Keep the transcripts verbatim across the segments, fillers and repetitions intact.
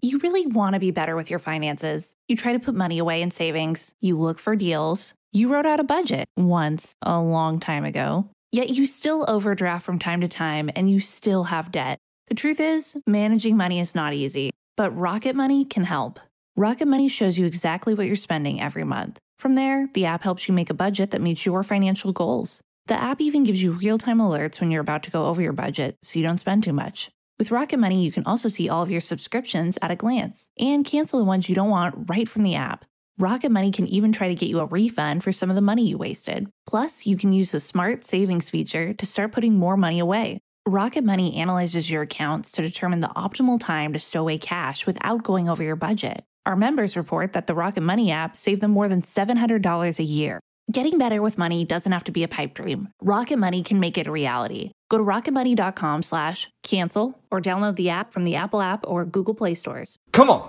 You really want to be better with your finances. You try to put money away in savings. You look for deals. You wrote out a budget once a long time ago. Yet you still overdraft from time to time and you still have debt. The truth is, managing money is not easy, but Rocket Money can help. Rocket Money shows you exactly what you're spending every month. From there, the app helps you make a budget that meets your financial goals. The app even gives you real-time alerts when you're about to go over your budget so you don't spend too much. With Rocket Money, you can also see all of your subscriptions at a glance and cancel the ones you don't want right from the app. Rocket Money can even try to get you a refund for some of the money you wasted. Plus, you can use the Smart Savings feature to start putting more money away. Rocket Money analyzes your accounts to determine the optimal time to stow away cash without going over your budget. Our members report that the Rocket Money app saved them more than seven hundred dollars a year. Getting better with money doesn't have to be a pipe dream. Rocket Money can make it a reality. Go to rocketmoney.com slash cancel or download the app from the Apple app or Google Play stores. Come on.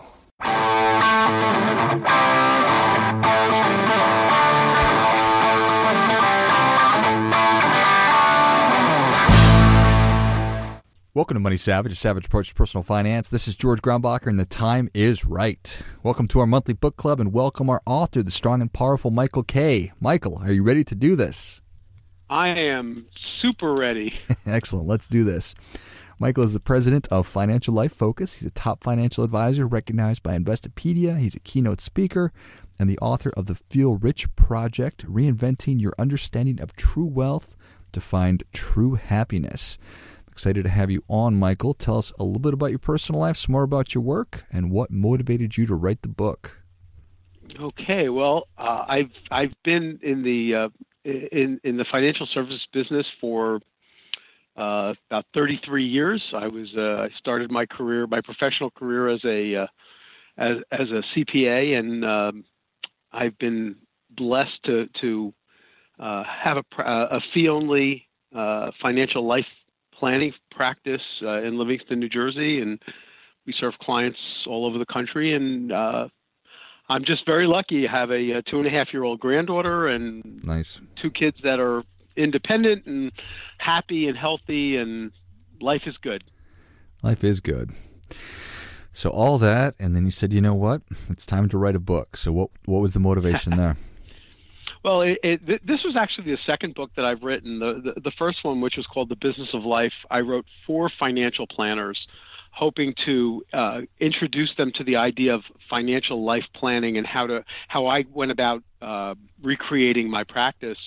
Welcome to Money Savage, a savage approach to personal finance. This is George Grumbacher, and the time is right. Welcome to our monthly book club, and welcome our author, the strong and powerful Michael Kay. Michael, are you ready to do this? I am super ready. Excellent. Let's do this. Michael is the president of Financial Life Focus. He's a top financial advisor recognized by Investopedia. He's a keynote speaker and the author of the Feel Rich Project, Reinventing Your Understanding of True Wealth to Find True Happiness. Excited to have you on, Michael. Tell us a little bit about your personal life, some more about your work, and what motivated you to write the book. Okay, well, uh, I've I've been in the uh, in in the financial services business for uh, about thirty-three years. I was uh, I started my career, my professional career, as a uh, as as a C P A, and um, I've been blessed to to uh, have a a fee-only uh, financial life planning practice uh, in Livingston, New Jersey, and we serve clients all over the country. And uh, I'm just very lucky. I have a, a two and a half year old granddaughter and nice two kids that are independent and happy and healthy, and life is good. Life is good. So all that, and then you said, you know what? It's time to write a book. So what what was the motivation there? Well, it, it, this was actually the second book that I've written. The, the, the first one, which was called The Business of Life, I wrote for financial planners, hoping to uh, introduce them to the idea of financial life planning and how to how I went about uh, recreating my practice.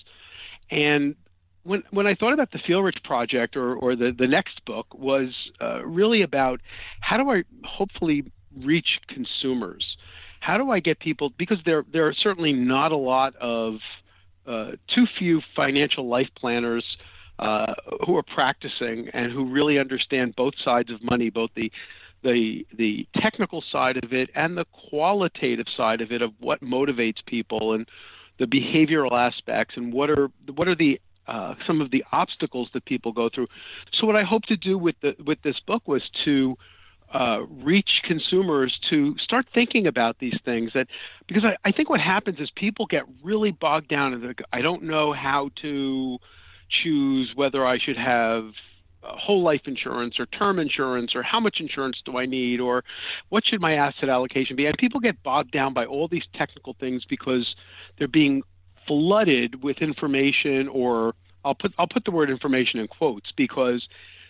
And when when I thought about the Feel Rich Project, or, or the, the next book, was uh, really about how do I hopefully reach consumers. How do I get people, because there there are certainly not a lot of, uh, too few financial life planners uh, who are practicing and who really understand both sides of money, both the, the the technical side of it and the qualitative side of it, of what motivates people and the behavioral aspects, and what are what are the uh, some of the obstacles that people go through. So what I hope to do with the with this book was to Uh, reach consumers to start thinking about these things, that because I, I think what happens is people get really bogged down in the, I don't know how to choose whether I should have uh, whole life insurance or term insurance, or how much insurance do I need, or what should my asset allocation be. And people get bogged down by all these technical things because they're being flooded with information, or I'll put I'll put the word information in quotes, because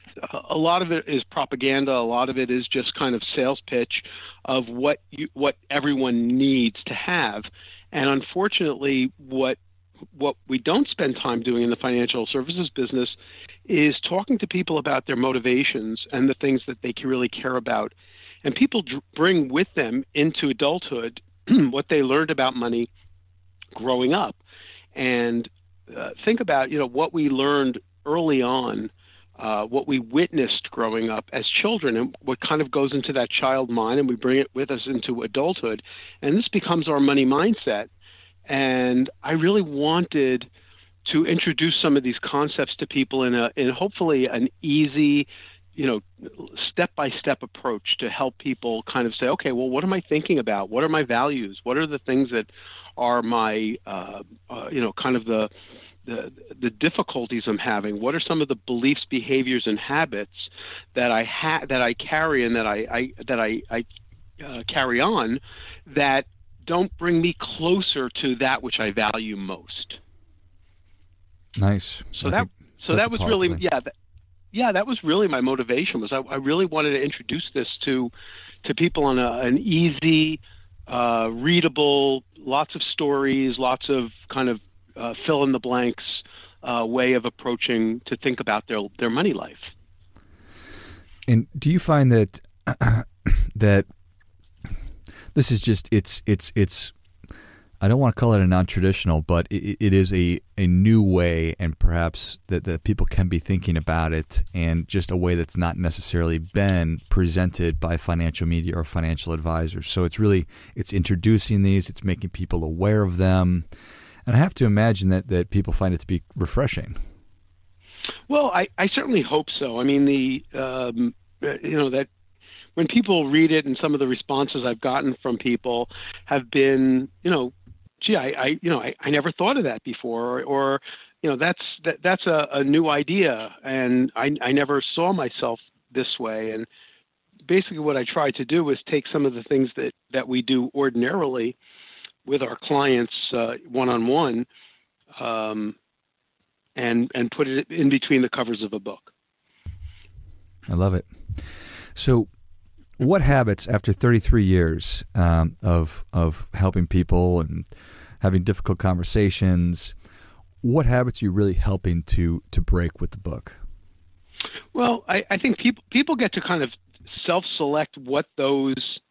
a lot of it is propaganda. A lot of it is just kind of sales pitch of what you, what everyone needs to have. And unfortunately, what what we don't spend time doing in the financial services business is talking to people about their motivations and the things that they really care about. And people dr- bring with them into adulthood what they learned about money growing up. And uh, think about, you know, what we learned early on, Uh, what we witnessed growing up as children, and what kind of goes into that child mind, and we bring it with us into adulthood. And this becomes our money mindset. And I really wanted to introduce some of these concepts to people in a, in hopefully an easy, you know, step-by-step approach to help people kind of say, okay, well, what am I thinking about? What are my values? What are the things that are my, uh, uh, you know, kind of the, The, the difficulties I'm having? What are some of the beliefs, behaviors, and habits that I ha- that I carry and that I, I that I, I uh, carry on that don't bring me closer to that which I value most. Nice. So I that so that was really thing. yeah that, yeah that was really my motivation. Was I, I really wanted to introduce this to to people on a, an easy, uh, readable, lots of stories, lots of kind of uh, fill in the blanks uh, way of approaching to think about their their money life. And do you find that that this is just it's it's it's I don't want to call it a non-traditional, but it, it is a, a new way, and perhaps that, that people can be thinking about it, and just a way that's not necessarily been presented by financial media or financial advisors. So it's really it's introducing these, it's making people aware of them, and I have to imagine that, that people find it to be refreshing. Well, I, I certainly hope so. I mean, the um, you know that. When people read it, and some of the responses I've gotten from people have been, you know, gee, I, I you know, I, I never thought of that before, or, or you know, that's that, that's a, a new idea, and I, I never saw myself this way. And basically, what I try to do is take some of the things that, that we do ordinarily with our clients uh, one-on-one, um, and and put it in between the covers of a book. I love it. So, what habits, after thirty-three years um, of of helping people and having difficult conversations, what habits are you really helping to to break with the book? Well, I, I think people people get to kind of self-select what those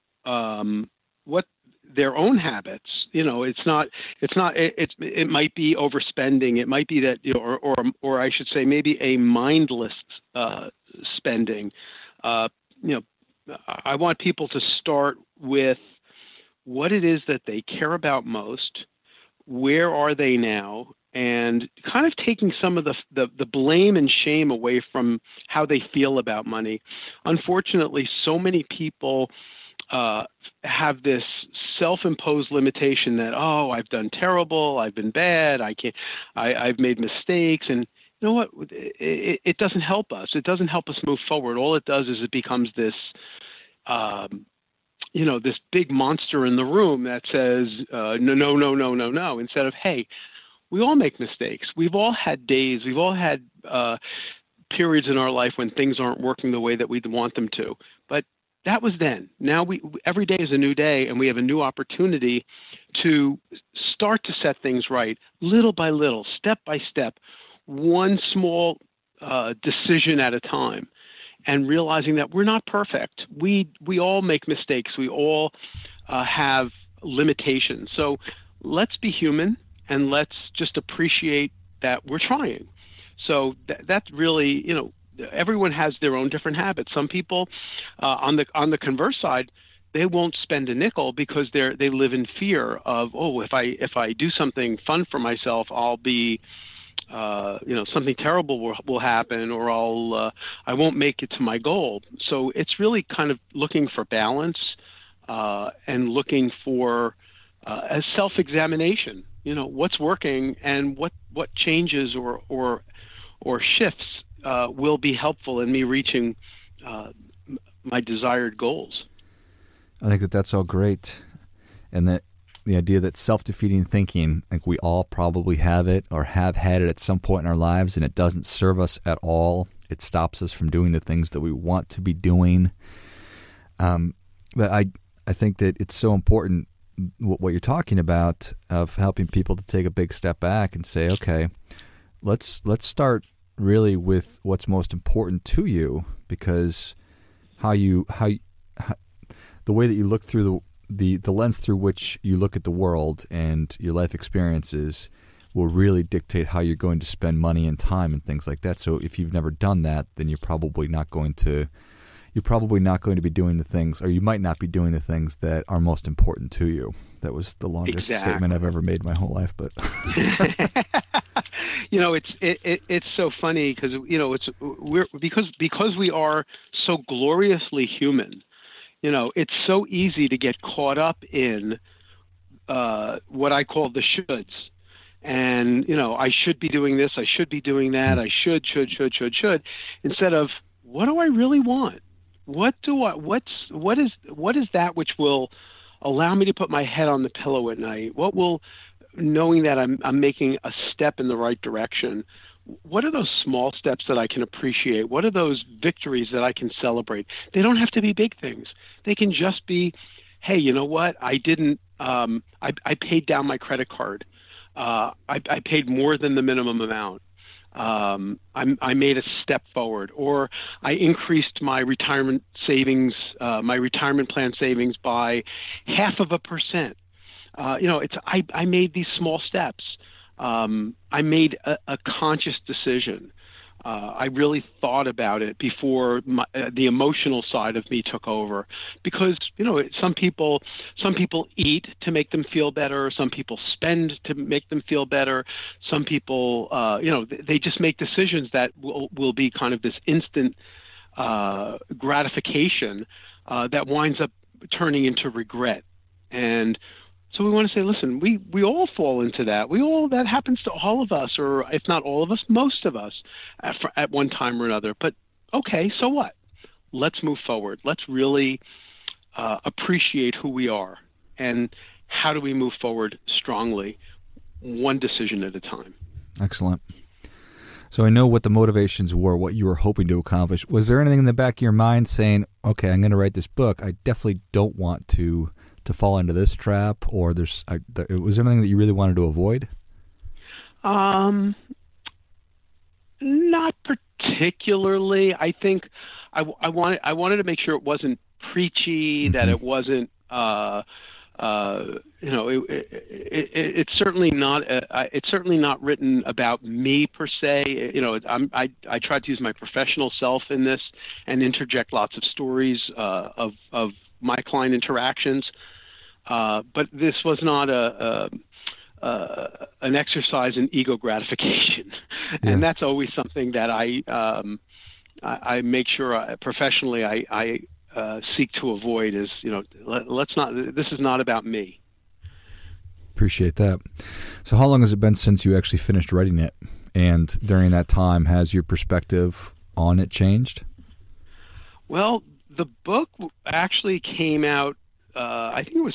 um, what their own habits. You know, it's not it's not it, it's it might be overspending. It might be that, you know, or or, or I should say maybe a mindless uh, spending. Uh, you know. I want people to start with what it is that they care about most, where are they now, and kind of taking some of the, the, the blame and shame away from how they feel about money. Unfortunately, so many people uh, have this self-imposed limitation that, oh, I've done terrible, I've been bad, I can't, I, I've made mistakes, and you know what? It, it doesn't help us. It doesn't help us move forward. All it does is it becomes this, um, you know, this big monster in the room that says, uh, no, no, no, no, no, no, instead of, hey, we all make mistakes. We've all had days. We've all had uh, periods in our life when things aren't working the way that we'd want them to. But that was then. Now we every day is a new day, and we have a new opportunity to start to set things right, little by little, step by step, one small uh, decision at a time, and realizing that we're not perfect. We we all make mistakes. We all uh, have limitations. So let's be human, and let's just appreciate that we're trying. So th- that's really, you know, everyone has their own different habits. Some people uh, on the on the converse side, they won't spend a nickel because they're they live in fear of, oh, if I if I do something fun for myself, I'll be Uh, you know, something terrible will, will happen, or I'll, uh, I won't make it to my goal. So it's really kind of looking for balance uh, and looking for uh, a self-examination. You know, what's working and what, what changes or or or shifts uh, will be helpful in me reaching uh, my desired goals. I think that that's all great, and that the idea that self-defeating thinking, I think we all probably have it or have had it at some point in our lives, and it doesn't serve us at all. It stops us from doing the things that we want to be doing. Um, but I, I think that it's so important what, what you're talking about, of helping people to take a big step back and say, okay, let's let's start really with what's most important to you, because how you how, how the way that you look through the The, the lens through which you look at the world and your life experiences will really dictate how you're going to spend money and time and things like that. So if you've never done that, then you're probably not going to you're probably not going to be doing the things, or you might not be doing the things that are most important to you. That was the longest exactly. statement I've ever made my whole life, but you know, it's it, it it's so funny because you know it's we're because because we are so gloriously human. You know, it's so easy to get caught up in uh, what I call the shoulds. And, you know, I should be doing this, I should be doing that, I should, should, should, should, should, instead of what do I really want? what do I, what's, what is, what is that which will allow me to put my head on the pillow at night? What will, knowing that I'm, I'm making a step in the right direction, what are those small steps that I can appreciate? What are those victories that I can celebrate? They don't have to be big things. They can just be, hey, you know what? I didn't, um, I, I paid down my credit card. Uh, I, I paid more than the minimum amount. Um, I, I made a step forward, or I increased my retirement savings, uh, my retirement plan savings by half of a percent. Uh, you know, it's, I, I made these small steps. Um, I made a, a conscious decision. Uh, I really thought about it before my, uh, the emotional side of me took over, because, you know, some people, some people eat to make them feel better. Some people spend to make them feel better. Some people, uh, you know, they just make decisions that will, will be kind of this instant uh, gratification uh, that winds up turning into regret. And so we want to say, listen, we, we all fall into that. We all, that happens to all of us, or if not all of us, most of us at, at one time or another. But okay, so what? Let's move forward. Let's really uh, appreciate who we are, and how do we move forward strongly, one decision at a time. Excellent. So I know what the motivations were, what you were hoping to accomplish. Was there anything in the back of your mind saying, okay, I'm going to write this book. I definitely don't want to to fall into this trap, or there's, I, there, was there anything that you really wanted to avoid? Um, not particularly. I think I, I wanted, I wanted to make sure it wasn't preachy, mm-hmm. that it wasn't, uh, uh, you know, it, it, it, it's certainly not, uh, it's certainly not written about me per se. You know, I'm, I, I tried to use my professional self in this and interject lots of stories, uh, of, of my client interactions. Uh, but this was not a, a, a an exercise in ego gratification, yeah. And that's always something that I um, I, I make sure I, professionally I, I uh, seek to avoid. Is, you know, let, let's not. This is not about me. Appreciate that. So, how long has it been since you actually finished writing it? And during that time, has your perspective on it changed? Well, the book actually came out. Uh, I think it was.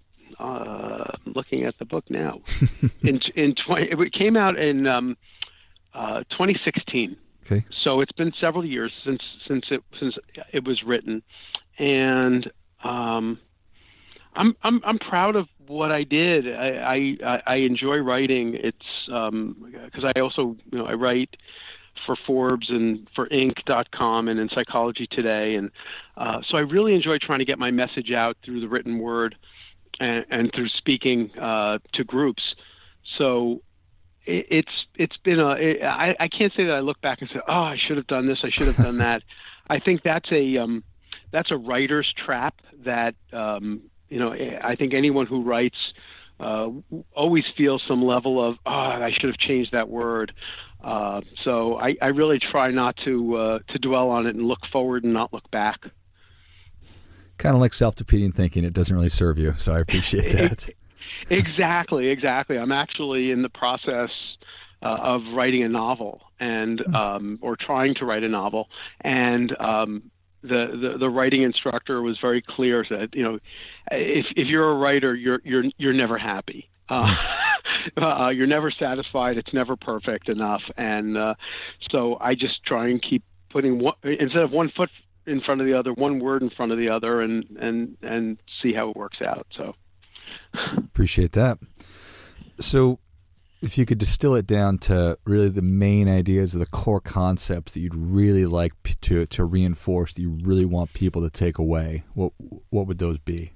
Uh, looking at the book now, in in twenty, it came out in um, uh, twenty sixteen. Okay. So it's been several years since since it since it was written, and um, I'm I'm I'm proud of what I did. I I, I enjoy writing. It's um, because I also, you know, I write for Forbes and for Inc dot com and in Psychology Today, and uh, so I really enjoy trying to get my message out through the written word. And, and through speaking uh, to groups. So it, it's it's been a it, I, I can't say that I look back and say, oh, I should have done this, I should have done that. I think that's a um, that's a writer's trap that um, you know, I think anyone who writes uh, always feels some level of, oh, I should have changed that word. Uh, so I, I really try not to uh, to dwell on it and look forward and not look back. Kind of like self-defeating thinking. It doesn't really serve you, so I appreciate that. Exactly, exactly. I'm actually in the process uh, of writing a novel, and um, or trying to write a novel. And um, the, the the writing instructor was very clear that, you know, if if you're a writer, you're you're you're never happy. Uh, uh, you're never satisfied. It's never perfect enough. And uh, so I just try and keep putting one, instead of one foot in front of the other, one word in front of the other, and, and, and see how it works out. So appreciate that. So if you could distill it down to really the main ideas or the core concepts that you'd really like to, to reinforce, that you really want people to take away, what, what would those be?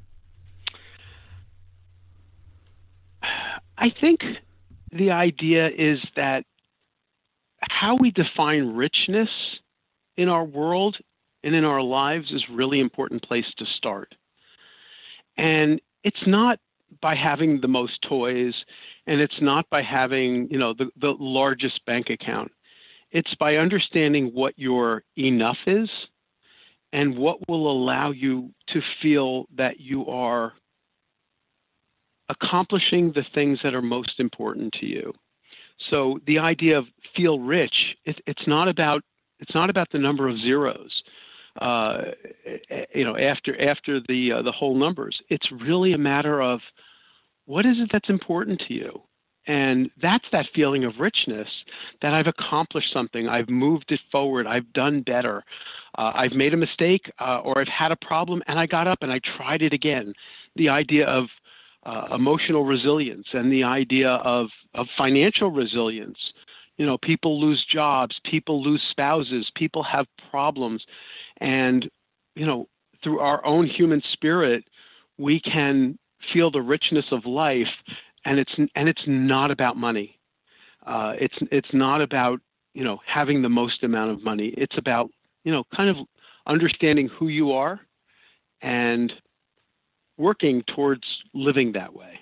I think the idea is that how we define richness in our world and in our lives is a really important place to start. And it's not by having the most toys, and it's not by having, you know, the, the largest bank account. It's by understanding what your enough is and what will allow you to feel that you are accomplishing the things that are most important to you. So the idea of feel rich, it, it's not about it's not about the number of zeros. uh, you know, after after the uh, the whole numbers. It's really a matter of what is it that's important to you, and that's that feeling of richness that I've accomplished something, I've moved it forward, I've done better, uh, I've made a mistake, uh, or I've had a problem, and I got up and I tried it again. The idea of uh, emotional resilience and the idea of of financial resilience. You know, people lose jobs, people lose spouses, people have problems. And, you know, through our own human spirit, we can feel the richness of life. And it's and it's not about money. Uh, it's it's not about, you know, having the most amount of money. It's about, you know, kind of understanding who you are and working towards living that way.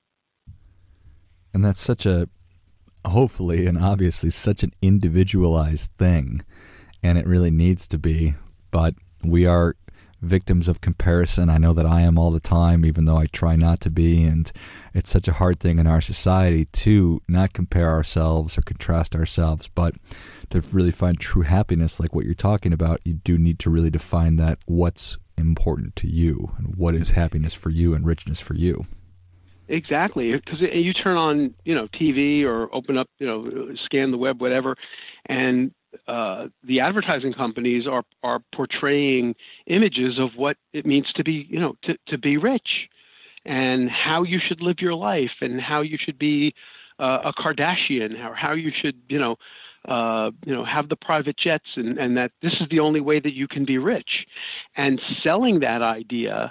And that's such a hopefully and obviously such an individualized thing, and it really needs to be, but we are victims of comparison. I know that I am all the time, even though I try not to be, and it's such a hard thing in our society to not compare ourselves or contrast ourselves, but to really find true happiness like what you're talking about, you do need to really define that, what's important to you and what is happiness for you and richness for you. Exactly, because you turn on, you know, T V or open up, you know, scan the web, whatever, and uh, the advertising companies are are portraying images of what it means to be, you know, to, to be rich, and how you should live your life, and how you should be uh, a Kardashian, or how you should, you know, uh, you know, have the private jets, and, and that this is the only way that you can be rich, and selling that idea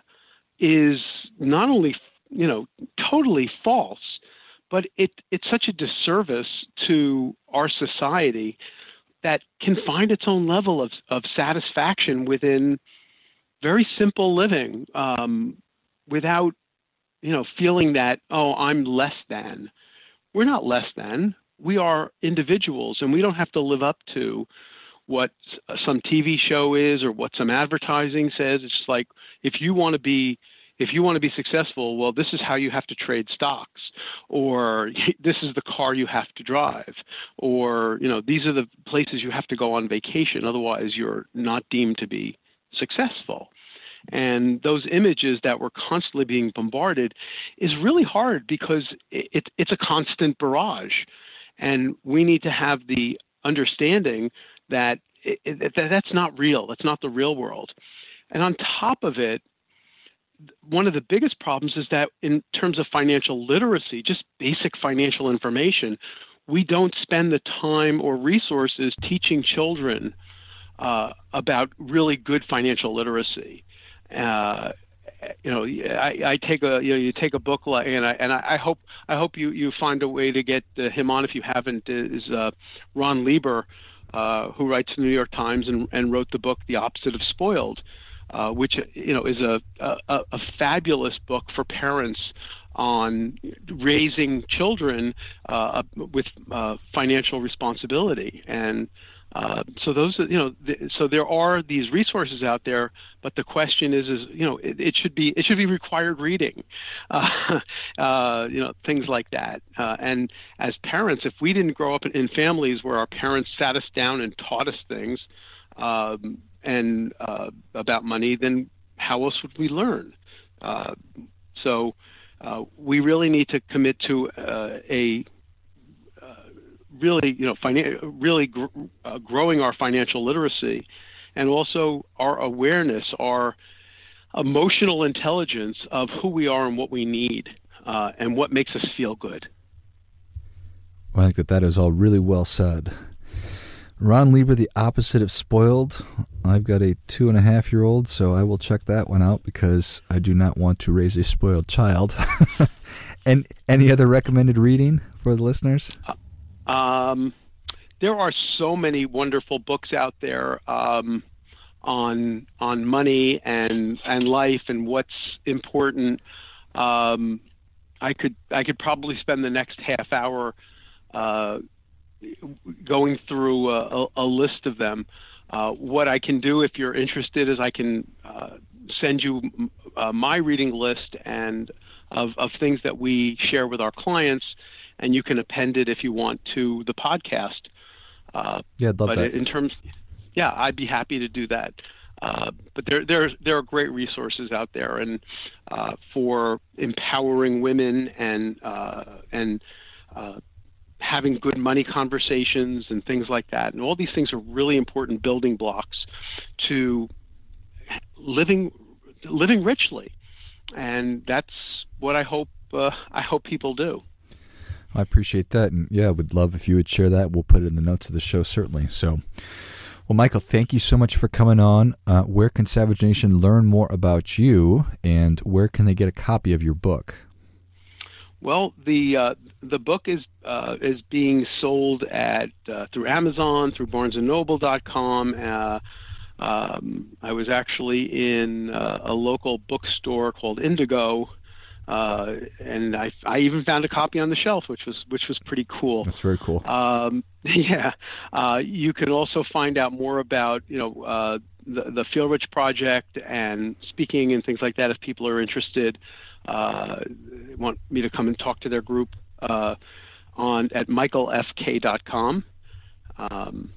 is not only you know, totally false, but it, it's such a disservice to our society that can find its own level of, of satisfaction within very simple living, um, without, you know, feeling that, oh, I'm less than. We're not less than. We are individuals, and we don't have to live up to what some T V show is or what some advertising says. It's just like, if you want to be If you want to be successful, well, this is how you have to trade stocks, or this is the car you have to drive, or, you know, these are the places you have to go on vacation. Otherwise, you're not deemed to be successful. And those images that we're constantly being bombarded is really hard because it, it's a constant barrage. And we need to have the understanding that, it, it, that that's not real. That's not the real world. And on top of it, one of the biggest problems is that in terms of financial literacy, just basic financial information, we don't spend the time or resources teaching children uh, about really good financial literacy. Uh, you know, I, I take a you know you take a book like, and I and I hope I hope you, you find a way to get uh, him on if you haven't. Is uh, Ron Lieber, uh, who writes the New York Times and, and wrote the book The Opposite of Spoiled. Uh, which you know is a, a a fabulous book for parents on raising children uh, with uh, financial responsibility, and uh, so those you know th- so there are these resources out there, but the question is is you know it, it should be it should be required reading, uh, uh, you know things like that, uh, and as parents, if we didn't grow up in, in families where our parents sat us down and taught us things. Um, and uh, about money, then how else would we learn? Uh, so uh, we really need to commit to uh, a uh, really, you know, finan- really gr- uh, growing our financial literacy, and also our awareness, our emotional intelligence of who we are and what we need, uh, and what makes us feel good. Well, I think that that is all really well said. Ron Lieber, The Opposite of Spoiled. I've got a two and a half year old, so I will check that one out because I do not want to raise a spoiled child. And any other recommended reading for the listeners? Um, there are so many wonderful books out there um, on on money and and life and what's important. Um, I could I could probably spend the next half hour Uh, going through a, a list of them. Uh, what I can do if you're interested is I can uh, send you uh, my reading list and of, of things that we share with our clients, and you can append it if you want to the podcast. Uh, yeah, I'd love but that. in terms, yeah, I'd be happy to do that. Uh, but there, there, there are great resources out there, and uh, for empowering women and uh, and uh, having good money conversations and things like that. And all these things are really important building blocks to living living richly, and that's what I hope uh, I hope people do. I appreciate that, and yeah, I would love if you would share that. We'll put it in the notes of the show, certainly. So, well, Michael, thank you so much for coming on. Uh, where can Savage Nation learn more about you, and where can they get a copy of your book? Well, the uh, the book is uh, is being sold at uh, through Amazon, through Barnes and Noble dot com. Uh, um, I was actually in uh, a local bookstore called Indigo. Uh, and I, I even found a copy on the shelf, which was which was pretty cool. That's very cool. Um, yeah, uh, you can also find out more about you know uh, the the Feel Rich Project and speaking and things like that if people are interested. Uh, want me to come and talk to their group uh, on at michael f k dot com. Um,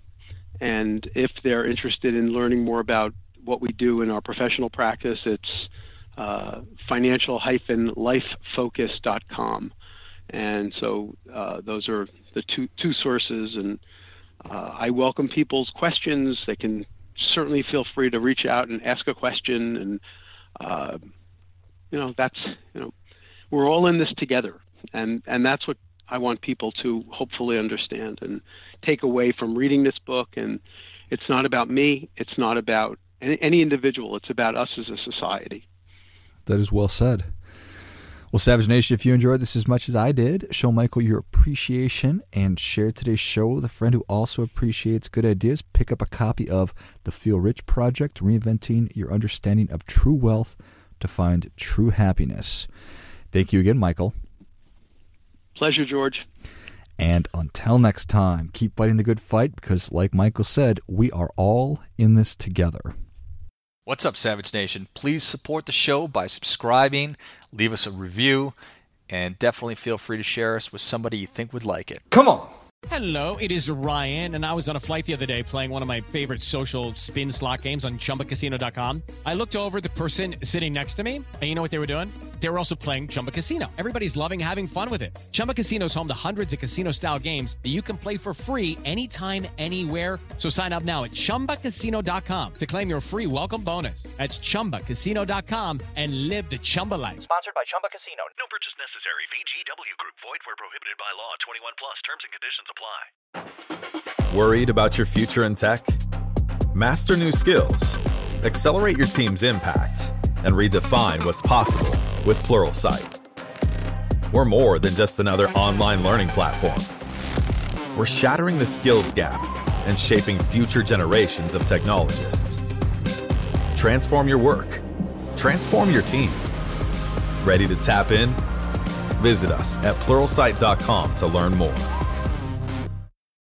and if they're interested in learning more about what we do in our professional practice, it's Uh, financial dash life focus dot com, and so uh, those are the two two sources. And uh, I welcome people's questions. They can certainly feel free to reach out and ask a question. And uh, you know, that's you know, we're all in this together, and and that's what I want people to hopefully understand and take away from reading this book. And it's not about me. It's not about any, any individual. It's about us as a society. That is well said. Well, Savage Nation, if you enjoyed this as much as I did, show Michael your appreciation and share today's show with a friend who also appreciates good ideas. Pick up a copy of The Feel Rich Project, Reinventing Your Understanding of True Wealth to Find True Happiness. Thank you again, Michael. Pleasure, George. And until next time, keep fighting the good fight because, like Michael said, we are all in this together. What's up, Savage Nation? Please support the show by subscribing, leave us a review, and definitely feel free to share us with somebody you think would like it. Come on! Hello, it is Ryan, and I was on a flight the other day playing one of my favorite social spin slot games on chumba casino dot com. I looked over at the person sitting next to me, and you know what they were doing? They were also playing Chumba Casino. Everybody's loving having fun with it. Chumba Casino is home to hundreds of casino-style games that you can play for free anytime, anywhere. So sign up now at chumba casino dot com to claim your free welcome bonus. That's chumba casino dot com and live the Chumba life. Sponsored by Chumba Casino. No purchase necessary. V G W Group. Void where prohibited by law. twenty-one plus. Terms and conditions apply. Worried about your future in tech? Master new skills, accelerate your team's impact, and redefine what's possible with Pluralsight. We're more than just another online learning platform. We're shattering the skills gap and shaping future generations of technologists. Transform your work. Transform your team. Ready to tap in? Visit us at pluralsight dot com to learn more.